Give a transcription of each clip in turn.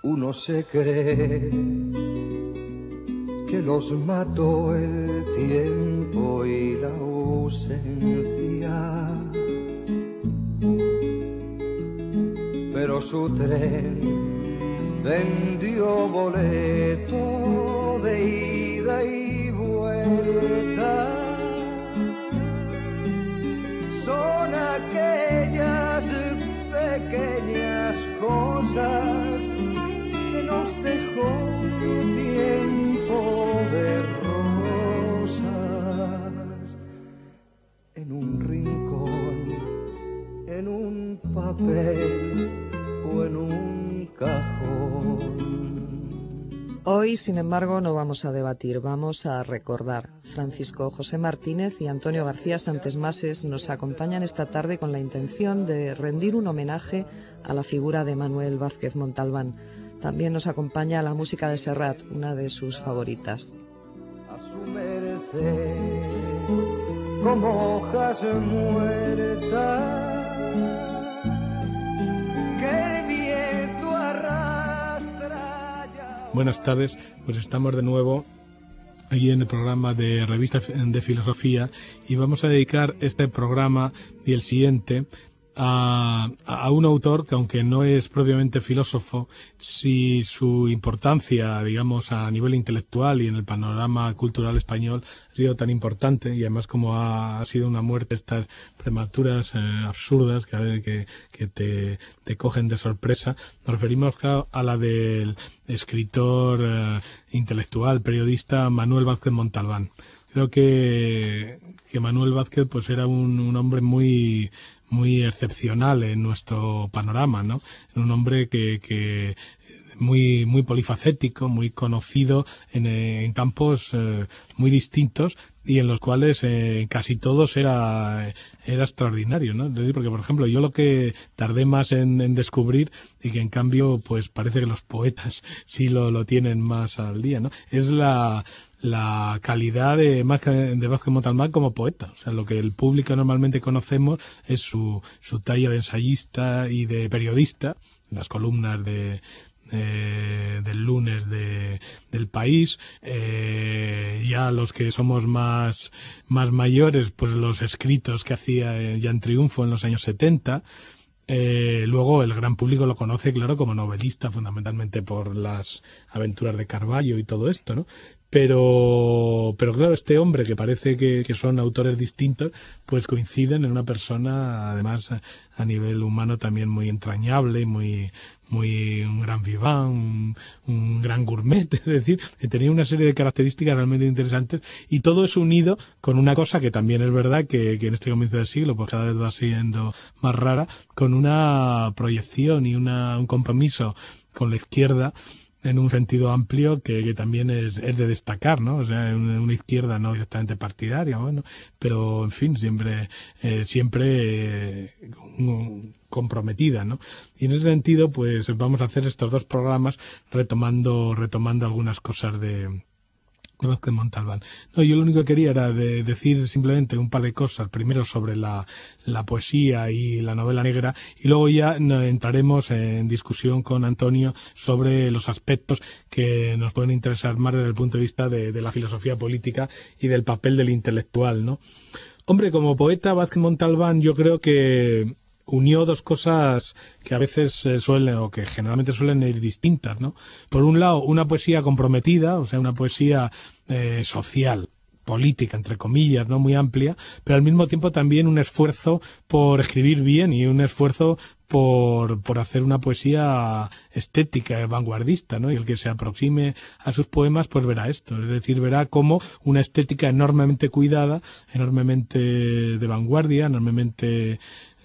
uno se cree que los mató el tiempo y la ausencia, pero su tren vendió boleto de ida y vuelta. Son aquellas pequeñas cosas que nos dejó tiempo de rosas en un rincón, en un papel o en un cajón. Hoy, sin embargo, no vamos a debatir, vamos a recordar. Francisco José Martínez y Antonio García Santesmases nos acompañan esta tarde con la intención de rendir un homenaje a la figura de Manuel Vázquez Montalbán. También nos acompaña la música de Serrat, una de sus favoritas. A su merced, como hojas muertas, que el viento arrastra ya. Buenas tardes, pues estamos de nuevo aquí en el programa de Revista de Filosofía y vamos a dedicar este programa y el siguiente a un autor que, aunque no es propiamente filósofo, sí su importancia, digamos, a nivel intelectual y en el panorama cultural español ha sido tan importante, y además como ha sido una muerte estas prematuras, absurdas, que te cogen de sorpresa. Nos referimos, claro, a la del escritor, intelectual, periodista Manuel Vázquez Montalbán. Creo que Manuel Vázquez pues era un hombre muy excepcional en nuestro panorama, ¿no? Un hombre que muy polifacético, muy conocido en campos muy distintos y en los cuales casi todos era extraordinario, ¿no? Es decir, porque, por ejemplo, yo lo que tardé más en descubrir, y que en cambio pues parece que los poetas sí lo tienen más al día, ¿no? Es la calidad de Vázquez Montalbán como poeta. O sea, lo que el público normalmente conocemos es su talla de ensayista y de periodista, las columnas del lunes del País. Ya los que somos más mayores, pues los escritos que hacía ya en Triunfo en los años 70. Luego el gran público lo conoce, claro, como novelista, fundamentalmente por las aventuras de Carballo y todo esto, ¿no? Pero claro, este hombre, que parece que son autores distintos, pues coinciden en una persona, además, a nivel humano también muy entrañable, muy un gran vivant, un gran gourmet, es decir, que tenía una serie de características realmente interesantes, y todo es unido con una cosa que también es verdad que en este comienzo del siglo pues cada vez va siendo más rara, con una proyección y un compromiso con la izquierda en un sentido amplio que también es de destacar, ¿no? O sea, una izquierda no directamente partidaria, bueno, pero en fin, siempre comprometida, ¿no? Y en ese sentido, pues vamos a hacer estos dos programas retomando algunas cosas de Vázquez Montalbán. No, yo lo único que quería era decir simplemente un par de cosas, primero sobre la poesía y la novela negra, y luego ya entraremos en discusión con Antonio sobre los aspectos que nos pueden interesar más desde el punto de vista de la filosofía política y del papel del intelectual, ¿no? Hombre, como poeta, Vázquez Montalbán yo creo que unió dos cosas que a veces o que generalmente suelen ir distintas, ¿no? Por un lado, una poesía comprometida, o sea, una poesía social, política, entre comillas, no muy amplia, pero al mismo tiempo también un esfuerzo por escribir bien y un esfuerzo por hacer una poesía estética, vanguardista, ¿no? Y el que se aproxime a sus poemas pues verá esto, es decir, verá cómo una estética enormemente cuidada, enormemente de vanguardia, enormemente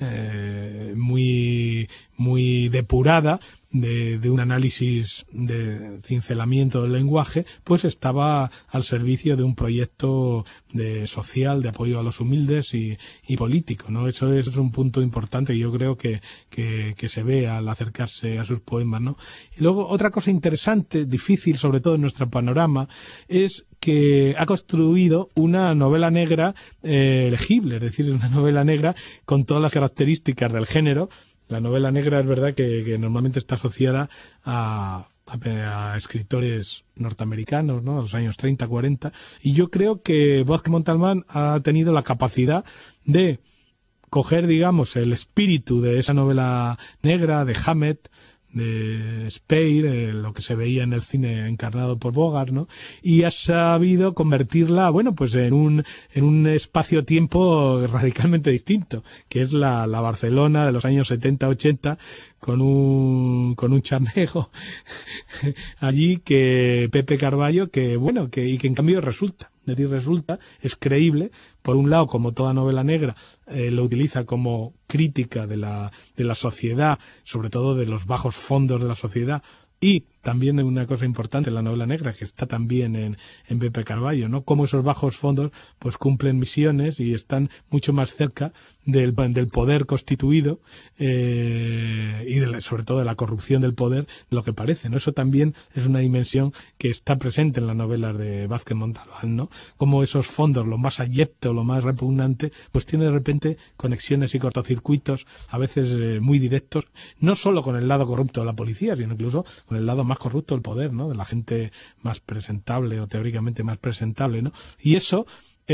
muy depurada, de un análisis de cincelamiento del lenguaje, pues estaba al servicio de un proyecto social, de apoyo a los humildes y político, ¿no? Eso es un punto importante y yo creo que se ve al acercarse a sus poemas, ¿no? Y luego otra cosa interesante, difícil sobre todo en nuestro panorama, es que ha construido una novela negra legible, es decir, una novela negra con todas las características del género. La novela negra es verdad que normalmente está asociada a a escritores norteamericanos, ¿no? A los años 30, 40, y yo creo que Vázquez Montalbán ha tenido la capacidad de coger, digamos, el espíritu de esa novela negra, de Hammett, de Spare, lo que se veía en el cine encarnado por Bogart, ¿no? Y ha sabido convertirla, bueno, pues en un espacio-tiempo radicalmente distinto, que es la Barcelona de los años 70-80, con un charnego allí, que Pepe Carballo, que bueno, y que en cambio resulta, es creíble. Por un lado, como toda novela negra, lo utiliza como crítica de la sociedad, sobre todo de los bajos fondos de la sociedad, y también una cosa importante en la novela negra, que está también en Pepe Carballo, ¿no? Cómo esos bajos fondos pues cumplen misiones y están mucho más cerca del poder constituido, y sobre todo de la corrupción del poder, de lo que parece, ¿no? Eso también es una dimensión que está presente en las novelas de Vázquez Montalbán, ¿no? Cómo esos fondos, lo más abyecto, lo más repugnante, pues tiene de repente conexiones y cortocircuitos, a veces muy directos, no solo con el lado corrupto de la policía, sino incluso con el lado más corrupto del poder, ¿no? De la gente más presentable, o teóricamente más presentable, ¿no? Y eso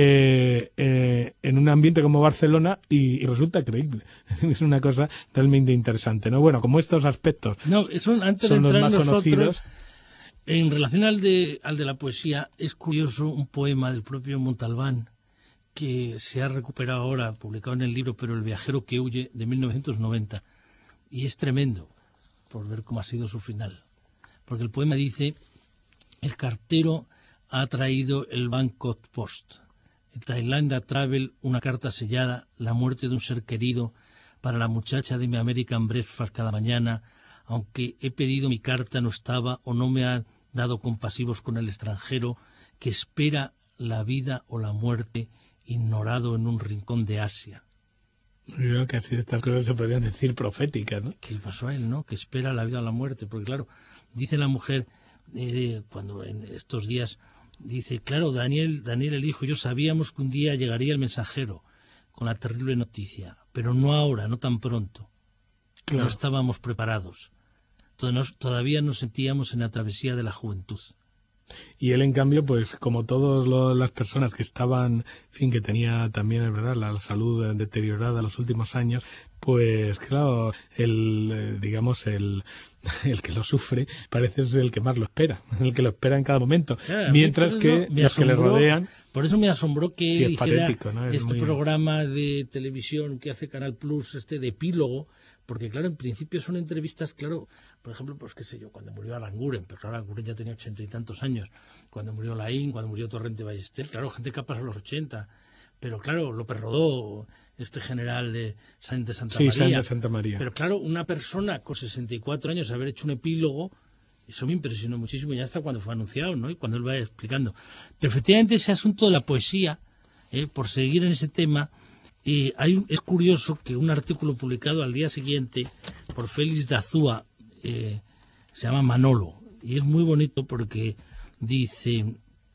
en un ambiente como Barcelona, y resulta creíble. Es una cosa realmente interesante, ¿no? Bueno, como estos aspectos antes son de los entrar más nosotros, conocidos. En relación al de la poesía, es curioso un poema del propio Montalbán que se ha recuperado ahora, publicado en el libro Pero el viajero que huye, de 1990, y es tremendo por ver cómo ha sido su final. Porque el poema dice: el cartero ha traído el Bangkok Post, el Tailandia Travel, una carta sellada, la muerte de un ser querido, para la muchacha de mi American Breakfast cada mañana, aunque he pedido mi carta no estaba o no me ha dado compasivos con el extranjero que espera la vida o la muerte, ignorado en un rincón de Asia. Yo creo que así estas cosas se podrían decir proféticas, ¿no? ¿Qué pasó a él, no? Que espera la vida o la muerte, porque claro, dice la mujer, cuando en estos días, dice, claro, Daniel el hijo, yo sabíamos que un día llegaría el mensajero con la terrible noticia, pero no ahora, no tan pronto. Claro. No estábamos preparados. Todavía nos sentíamos en la travesía de la juventud. Y él, en cambio, pues como todas las personas que estaban, en fin, que tenía también, es verdad, la salud deteriorada en los últimos años, pues claro, digamos, el que lo sufre parece ser el que más lo espera, el que lo espera en cada momento, claro, mientras que los que le rodean... Por eso me asombró que sí, hiciera patético, ¿no? programa de televisión que hace Canal Plus, de epílogo, porque claro, en principio son entrevistas, claro, por ejemplo, pues qué sé yo, cuando murió Aranguren, pero claro, Aranguren ya tenía 80 y tantos años, cuando murió Laín, cuando murió Torrente Ballester, claro, gente que ha pasado los 80, pero claro, López Rodó, general de Sáenz de Santa María. Sí, Sáenz de Santa María. Pero claro, una persona con 64 años haber hecho un epílogo, eso me impresionó muchísimo, ya hasta cuando fue anunciado, ¿no? Y cuando él va explicando. Pero efectivamente ese asunto de la poesía, por seguir en ese tema, es curioso que un artículo publicado al día siguiente por Félix de Azúa, se llama Manolo, y es muy bonito porque dice: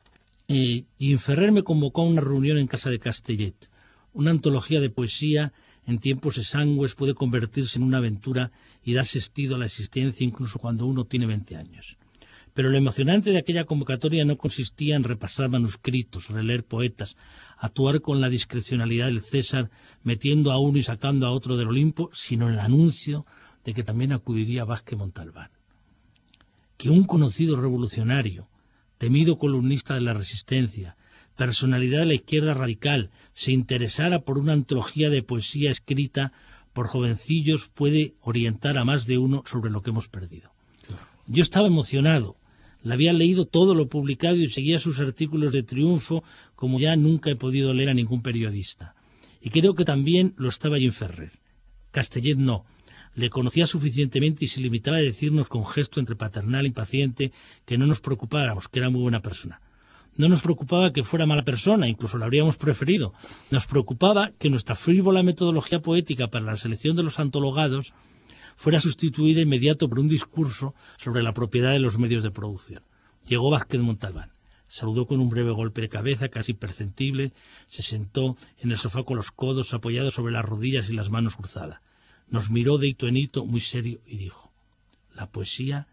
Jim Ferrer me convocó a una reunión en casa de Castellet. Una antología de poesía en tiempos exangües puede convertirse en una aventura y dar sentido a la existencia incluso cuando uno tiene 20 años. Pero lo emocionante de aquella convocatoria no consistía en repasar manuscritos, releer poetas, actuar con la discrecionalidad del César, metiendo a uno y sacando a otro del Olimpo, sino en el anuncio de que también acudiría Vázquez Montalbán. Que un conocido revolucionario, temido columnista de la Resistencia, personalidad de la izquierda radical, se interesara por una antología de poesía escrita por jovencillos puede orientar a más de uno sobre lo que hemos perdido. Claro. Yo estaba emocionado. Le había leído todo lo publicado y seguía sus artículos de triunfo como ya nunca he podido leer a ningún periodista. Y creo que también lo estaba Jim Ferrer. Castellet no. Le conocía suficientemente y se limitaba a decirnos con gesto entre paternal e impaciente que no nos preocupáramos, que era muy buena persona. No nos preocupaba que fuera mala persona, incluso la habríamos preferido. Nos preocupaba que nuestra frívola metodología poética para la selección de los antologados fuera sustituida de inmediato por un discurso sobre la propiedad de los medios de producción. Llegó Vázquez Montalbán. Saludó con un breve golpe de cabeza, casi imperceptible, se sentó en el sofá con los codos apoyados sobre las rodillas y las manos cruzadas. Nos miró de hito en hito, muy serio, y dijo: la poesía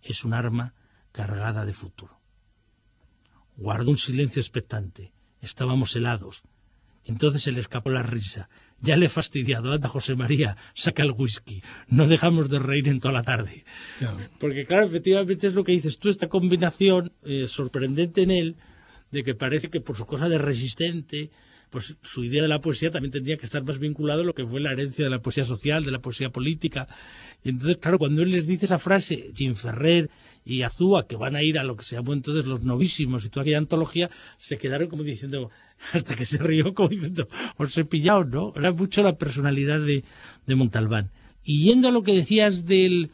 es un arma cargada de futuro. Guardó un silencio expectante. Estábamos helados. Entonces se le escapó la risa. Ya le he fastidiado. Anda, José María, saca el whisky. No dejamos de reír en toda la tarde. Claro. Porque, claro, efectivamente es lo que dices tú, esta combinación sorprendente en él, de que parece que por su cosa de resistente, pues su idea de la poesía también tendría que estar más vinculado a lo que fue la herencia de la poesía social, de la poesía política. Y entonces, claro, cuando él les dice esa frase, Jim Ferrer y Azúa, que van a ir a lo que se llamó entonces los novísimos y toda aquella antología, se quedaron como diciendo, hasta que se rió, como diciendo, os he pillado, ¿no? Era mucho la personalidad de Montalbán. Y yendo a lo que decías de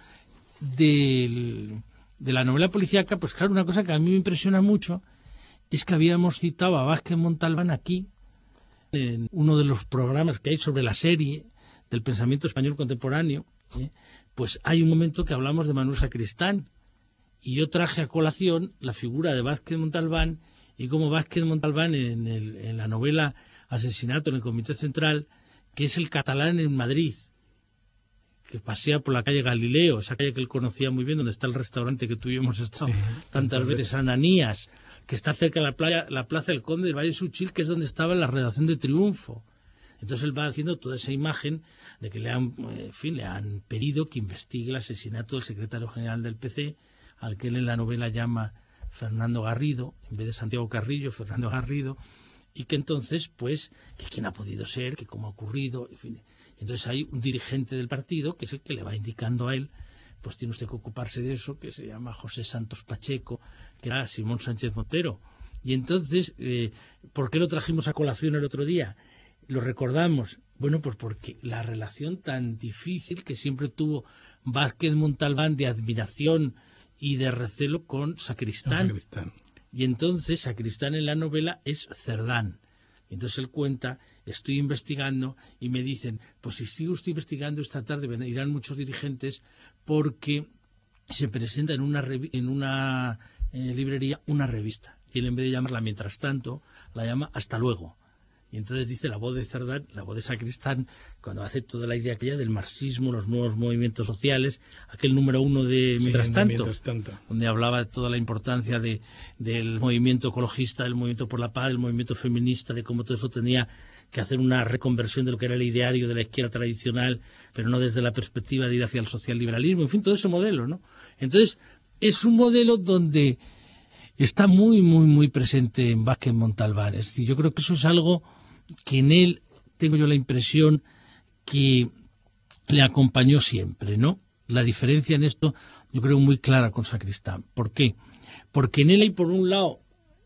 la novela policíaca, pues claro, una cosa que a mí me impresiona mucho es que habíamos citado a Vázquez Montalbán aquí, en uno de los programas que hay sobre la serie del pensamiento español contemporáneo, pues hay un momento que hablamos de Manuel Sacristán, y yo traje a colación la figura de Vázquez Montalbán, y cómo Vázquez Montalbán en la novela Asesinato en el Comité Central, que es el catalán en Madrid, que pasea por la calle Galileo, esa calle que él conocía muy bien, donde está el restaurante que tú y yo hemos estado tantas veces, Ananías, que está cerca de la Plaza del Conde del Valle Suchil, que es donde estaba la redacción de Triunfo. Entonces él va haciendo toda esa imagen de que le han pedido que investigue el asesinato del secretario general del PC, al que él en la novela llama Fernando Garrido, en vez de Santiago Carrillo, Fernando Garrido, y que entonces, pues, que quién ha podido ser, que cómo ha ocurrido, en fin. Entonces hay un dirigente del partido, que es el que le va indicando a él, pues tiene usted que ocuparse de eso, que se llama José Santos Pacheco, que era Simón Sánchez Montero. Y entonces, ¿por qué lo trajimos a colación el otro día? Lo recordamos. Bueno, pues porque la relación tan difícil que siempre tuvo Vázquez Montalbán de admiración y de recelo con Sacristán. Y entonces Sacristán en la novela es Cerdán. Y entonces él cuenta, estoy investigando y me dicen, pues si sigo usted investigando esta tarde irán muchos dirigentes porque se presenta en una librería una revista. Y él en vez de llamarla Mientras tanto, la llama Hasta luego. Y entonces dice la voz de Cerdán, la voz de Sacristán, cuando hace toda la idea aquella del marxismo, los nuevos movimientos sociales, aquel número 1 de Mientras tanto, donde hablaba de toda la importancia del movimiento ecologista, del movimiento por la paz, del movimiento feminista, de cómo todo eso tenía que hacer una reconversión de lo que era el ideario de la izquierda tradicional, pero no desde la perspectiva de ir hacia el socialliberalismo, en fin, todo ese modelo, ¿no? Entonces, es un modelo donde está muy, muy, muy presente en Vázquez Montalbán. Es decir, yo creo que eso es algo que en él tengo yo la impresión que le acompañó siempre, ¿no? La diferencia en esto yo creo muy clara con Sacristán. ¿Por qué? Porque en él hay por un lado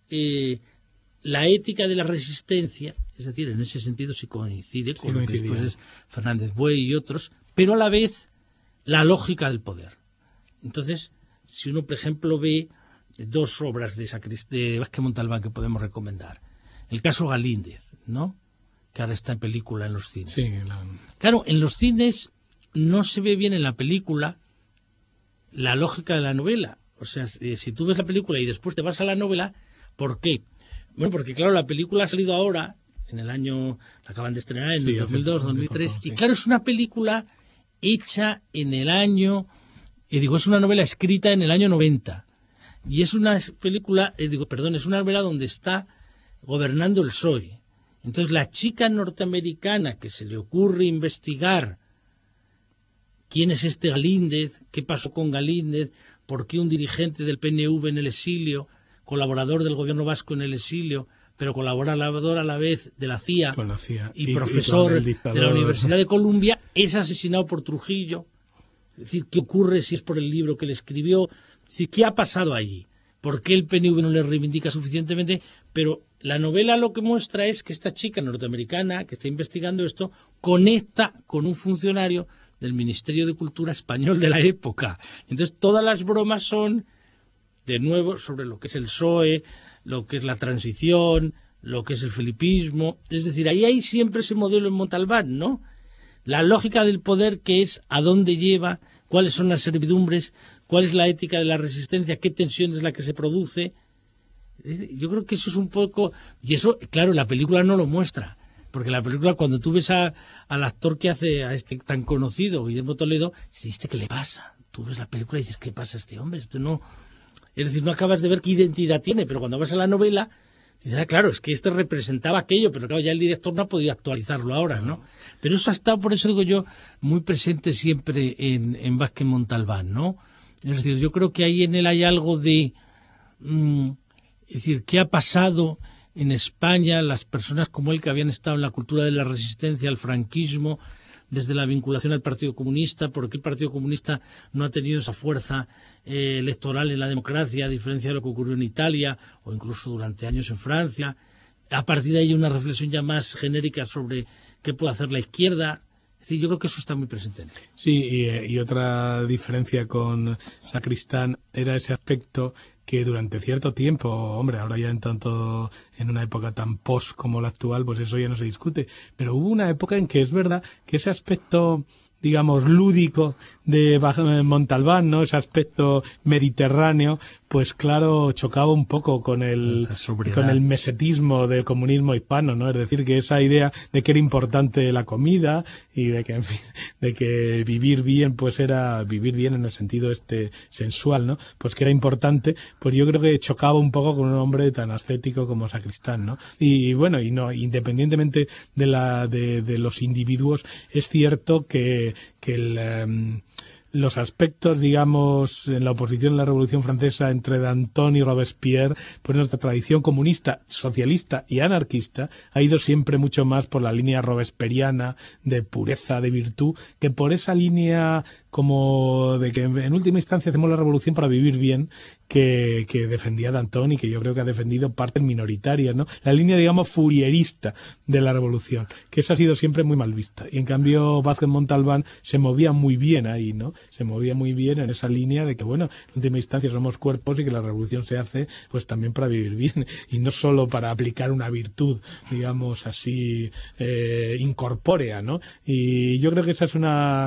la ética de la resistencia, es decir, en ese sentido sí coincide con lo que después es Fernández Buey y otros, pero a la vez la lógica del poder. Entonces, si uno, por ejemplo, ve dos obras de Vázquez Montalbán que podemos recomendar. El caso Galíndez, ¿no? Que ahora está en película en los cines. Sí, Claro, en los cines no se ve bien en la película la lógica de la novela. O sea, si tú ves la película y después te vas a la novela, ¿por qué? Bueno, porque claro, la película ha salido ahora, en el año, la acaban de estrenar en el 2002, 2003, y claro, es una película hecha en el año, es una novela escrita en el año 90. Y es una película, es una novela donde está gobernando el PSOE. Entonces la chica norteamericana que se le ocurre investigar quién es este Galíndez, qué pasó con Galíndez, por qué un dirigente del PNV en el exilio, colaborador del gobierno vasco en el exilio, pero colaborador a la vez de la CIA, y profesor de la Universidad de Columbia, es asesinado por Trujillo. Es decir, ¿qué ocurre si es por el libro que le escribió? Es decir, ¿qué ha pasado allí? ¿Por qué el PNV no le reivindica suficientemente? Pero la novela lo que muestra es que esta chica norteamericana que está investigando esto conecta con un funcionario del Ministerio de Cultura español de la época. Entonces todas las bromas son, de nuevo, sobre lo que es el PSOE, lo que es la transición, lo que es el felipismo. Es decir, ahí hay siempre ese modelo en Montalbán, ¿no? La lógica del poder, que es a dónde lleva, cuáles son las servidumbres, cuál es la ética de la resistencia, qué tensión es la que se produce. Yo creo que eso es un poco... Y eso, claro, la película no lo muestra. Porque la película, cuando tú ves al actor que hace a este tan conocido, Guillermo Toledo, dices, ¿qué le pasa? tú ves la película y dices, ¿qué pasa a este hombre? Esto no... Es decir, no acabas de ver qué identidad tiene, pero cuando vas a la novela, dices, claro, es que esto representaba aquello, pero claro, ya el director no ha podido actualizarlo ahora, ¿no? Pero eso ha estado, por eso digo yo, muy presente siempre en Vázquez Montalbán, ¿no? Es decir, yo creo que ahí en él hay algo de... es decir, ¿qué ha pasado en España? Las personas como él que habían estado en la cultura de la resistencia al franquismo, desde la vinculación al Partido Comunista, porque el Partido Comunista no ha tenido esa fuerza electoral en la democracia, a diferencia de lo que ocurrió en Italia o incluso durante años en Francia. A partir de ahí una reflexión ya más genérica sobre qué puede hacer la izquierda. Es decir, yo creo que eso está muy presente en él. Sí, y otra diferencia con Sacristán era ese aspecto que durante cierto tiempo, hombre, ahora ya en una época tan post como la actual, pues eso ya no se discute, pero hubo una época en que es verdad que ese aspecto, digamos, lúdico de Montalbán, ¿no? Ese aspecto mediterráneo, pues claro, chocaba un poco con el mesetismo del comunismo hispano, ¿no? Es decir, que esa idea de que era importante la comida y de que, en fin, de que vivir bien, pues era vivir bien en el sentido sensual, ¿no? Pues que era importante, pues yo creo que chocaba un poco con un hombre tan ascético como Sacristán, ¿no? Y bueno, y no, independientemente de los individuos, es cierto que los aspectos, digamos, en la oposición a la Revolución Francesa entre Danton y Robespierre, pues nuestra tradición comunista, socialista y anarquista ha ido siempre mucho más por la línea robesperiana de pureza, de virtud, que por esa línea como de que en última instancia hacemos la revolución para vivir bien, que defendía Danton y que yo creo que ha defendido partes minoritarias, ¿no? La línea, digamos, fourierista de la revolución, que esa ha sido siempre muy mal vista. Y en cambio Vázquez Montalbán se movía muy bien ahí, ¿no? Se movía muy bien en esa línea de que, bueno, en última instancia somos cuerpos y que la revolución se hace pues también para vivir bien y no solo para aplicar una virtud, digamos así, incorpórea, ¿no? Y yo creo que esa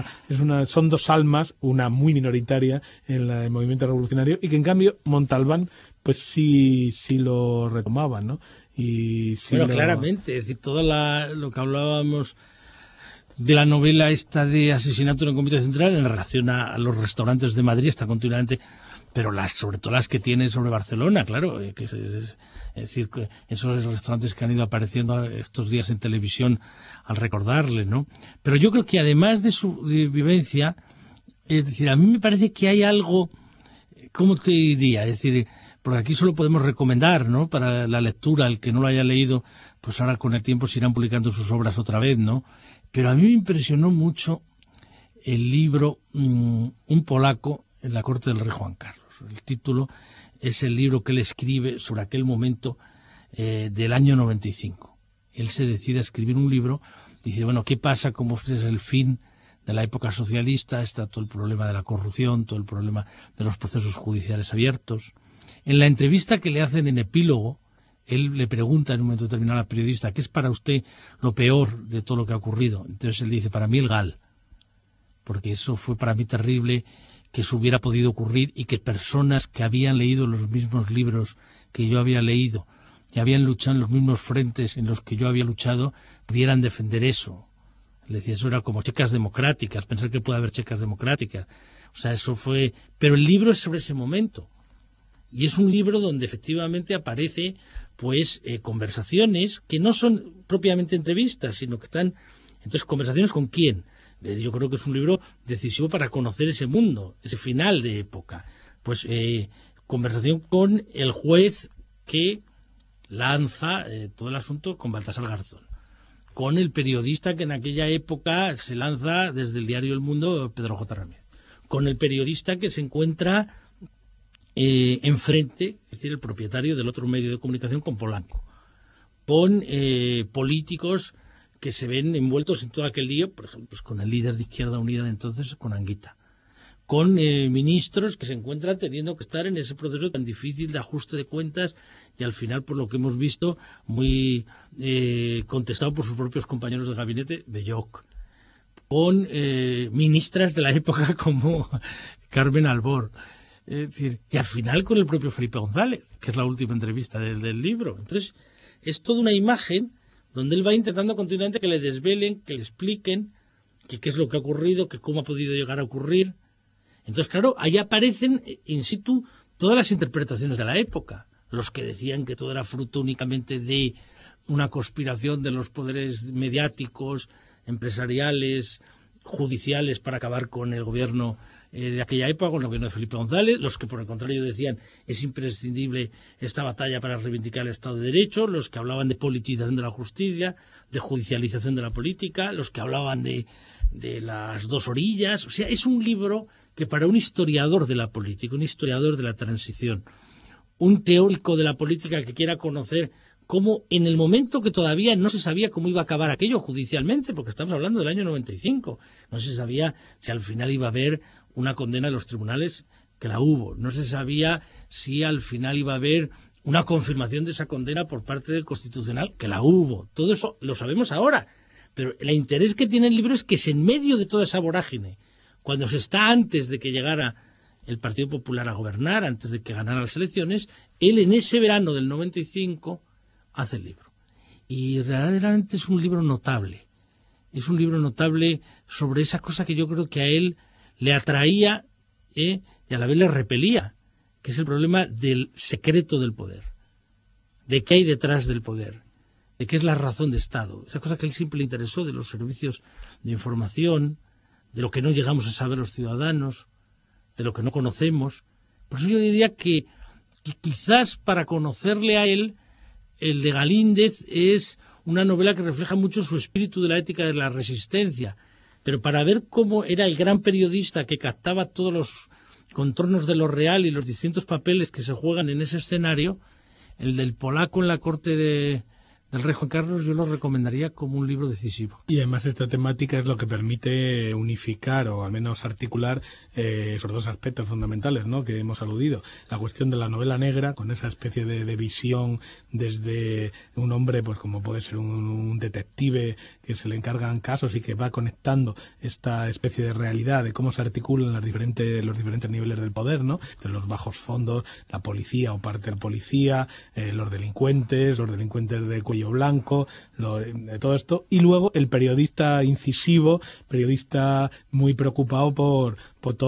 son dos almas, una muy minoritaria en el movimiento revolucionario y que en cambio Montalbán pues sí lo retomaba, ¿no? Y sí claramente, es decir, todo lo que hablábamos de la novela esta de Asesinato en el Comité Central en relación a los restaurantes de Madrid está continuamente, pero sobre todo las que tiene sobre Barcelona, claro, que es decir, que esos restaurantes que han ido apareciendo estos días en televisión al recordarle, ¿no? Pero yo creo que además de su vivencia, es decir, a mí me parece que hay algo, ¿cómo te diría? Es decir, porque aquí solo podemos recomendar, ¿no? Para la lectura, el que no lo haya leído, pues ahora con el tiempo se irán publicando sus obras otra vez, ¿no? Pero a mí me impresionó mucho el libro Un polaco en la corte del rey Juan Carlos. El título es el libro que él escribe sobre aquel momento del año 95. Él se decide a escribir un libro, dice, bueno, ¿qué pasa? ¿Cómo es el fin de la época socialista? Está todo el problema de la corrupción, todo el problema de los procesos judiciales abiertos. En la entrevista que le hacen en epílogo, él le pregunta en un momento determinado al periodista, ¿qué es para usted lo peor de todo lo que ha ocurrido? Entonces él dice, para mí el GAL, porque eso fue para mí terrible que eso hubiera podido ocurrir y que personas que habían leído los mismos libros que yo había leído y habían luchado en los mismos frentes en los que yo había luchado, pudieran defender eso. Le decía, eso era como checas democráticas, pensar que puede haber checas democráticas. O sea, eso fue... Pero el libro es sobre ese momento. Y es un libro donde efectivamente aparece pues conversaciones que no son propiamente entrevistas, sino que están... Entonces, ¿conversaciones con quién? Yo creo que es un libro decisivo para conocer ese mundo, ese final de época. Pues conversación con el juez que lanza todo el asunto con Baltasar Garzón, con el periodista que en aquella época se lanza desde el diario El Mundo, Pedro J. Ramírez, con el periodista que se encuentra enfrente, es decir, el propietario del otro medio de comunicación, con Polanco, con políticos que se ven envueltos en todo aquel lío, por ejemplo, pues con el líder de Izquierda Unida de entonces, con Anguita, con ministros que se encuentran teniendo que estar en ese proceso tan difícil de ajuste de cuentas y al final, por lo que hemos visto, muy contestado por sus propios compañeros de gabinete, Belloc, con ministras de la época como Carmen Albor, es decir, y al final con el propio Felipe González, que es la última entrevista del libro. Entonces, es toda una imagen donde él va intentando continuamente que le desvelen, que le expliquen qué es lo que ha ocurrido, que cómo ha podido llegar a ocurrir. Entonces, claro, ahí aparecen in situ todas las interpretaciones de la época. Los que decían que todo era fruto únicamente de una conspiración de los poderes mediáticos, empresariales, judiciales para acabar con el gobierno de aquella época, con el gobierno de Felipe González, los que por el contrario decían es imprescindible esta batalla para reivindicar el Estado de Derecho, los que hablaban de politización de la justicia, de judicialización de la política, los que hablaban de las dos orillas. O sea, es un libro que para un historiador de la política, un historiador de la transición, un teórico de la política que quiera conocer cómo en el momento que todavía no se sabía cómo iba a acabar aquello judicialmente, porque estamos hablando del año 95, no se sabía si al final iba a haber una condena de los tribunales, que la hubo, no se sabía si al final iba a haber una confirmación de esa condena por parte del Constitucional, que la hubo. Todo eso lo sabemos ahora, pero el interés que tiene el libro es que es en medio de toda esa vorágine, cuando se está antes de que llegara el Partido Popular a gobernar, antes de que ganara las elecciones, él en ese verano del 95 hace el libro. Y verdaderamente es un libro notable. Es un libro notable sobre esa cosa que yo creo que a él le atraía y a la vez le repelía, que es el problema del secreto del poder, de qué hay detrás del poder, de qué es la razón de Estado. Esa cosa que a él siempre le interesó, de los servicios de información, de lo que no llegamos a saber los ciudadanos, de lo que no conocemos. Por eso yo diría que quizás para conocerle a él, el de Galíndez es una novela que refleja mucho su espíritu de la ética de la resistencia, pero para ver cómo era el gran periodista que captaba todos los contornos de lo real y los distintos papeles que se juegan en ese escenario, el del polaco en la corte del rey Juan Carlos, yo lo recomendaría como un libro decisivo. Y además esta temática es lo que permite unificar o al menos articular esos dos aspectos fundamentales, ¿no?, que hemos aludido. La cuestión de la novela negra, con esa especie de visión desde un hombre, pues como puede ser un detective que se le encargan casos y que va conectando esta especie de realidad de cómo se articulan los diferentes niveles del poder, ¿no?, de los bajos fondos, la policía o parte de la policía, los delincuentes de cuello blanco, de todo esto, y luego el periodista incisivo, periodista muy preocupado por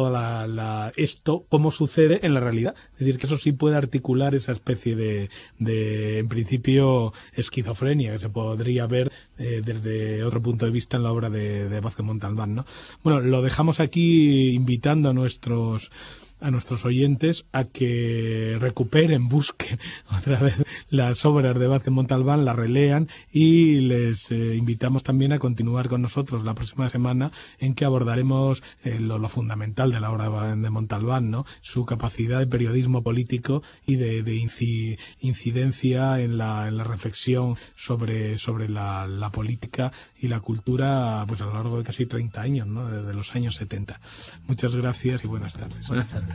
toda esto, cómo sucede en la realidad. Es decir, que eso sí puede articular esa especie de en principio, esquizofrenia que se podría ver desde otro punto de vista en la obra de Vázquez Montalbán, ¿no? Bueno, lo dejamos aquí invitando a nuestros oyentes a que recuperen, busquen otra vez las obras de Vázquez Montalbán, las relean, y les invitamos también a continuar con nosotros la próxima semana, en que abordaremos lo fundamental de la obra de Montalbán, ¿no?, su capacidad de periodismo político y de incidencia en la reflexión sobre la política y la cultura, pues a lo largo de casi 30 años, ¿no?, desde los años 70. Muchas gracias y buenas tardes. Buenas tardes.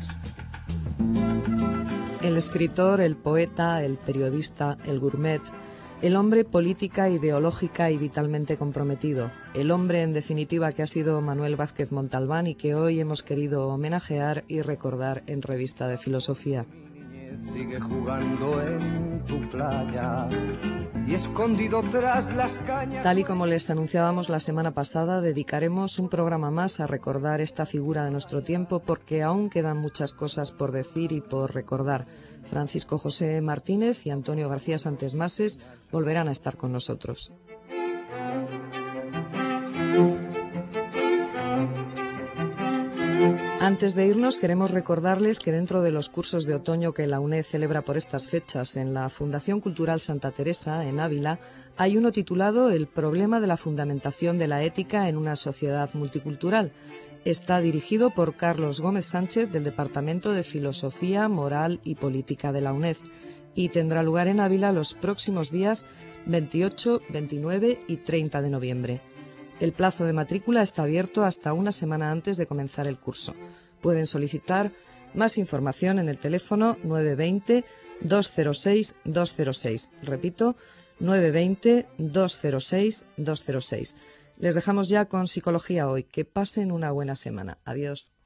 El escritor, el poeta, el periodista, el gourmet, el hombre política, ideológica y vitalmente comprometido, el hombre en definitiva que ha sido Manuel Vázquez Montalbán y que hoy hemos querido homenajear y recordar en Revista de Filosofía. Sigue jugando en tu playa y escondido tras las cañas. Tal y como les anunciábamos la semana pasada, dedicaremos un programa más a recordar esta figura de nuestro tiempo, porque aún quedan muchas cosas por decir y por recordar. Francisco José Martínez y Antonio García Santesmases volverán a estar con nosotros. Antes de irnos, queremos recordarles que dentro de los cursos de otoño que la UNED celebra por estas fechas en la Fundación Cultural Santa Teresa, en Ávila, hay uno titulado El problema de la fundamentación de la ética en una sociedad multicultural. Está dirigido por Carlos Gómez Sánchez, del Departamento de Filosofía, Moral y Política de la UNED, y tendrá lugar en Ávila los próximos días 28, 29 y 30 de noviembre. El plazo de matrícula está abierto hasta una semana antes de comenzar el curso. Pueden solicitar más información en el teléfono 920-206-206. Repito, 920-206-206. Les dejamos ya con Psicología Hoy. Que pasen una buena semana. Adiós.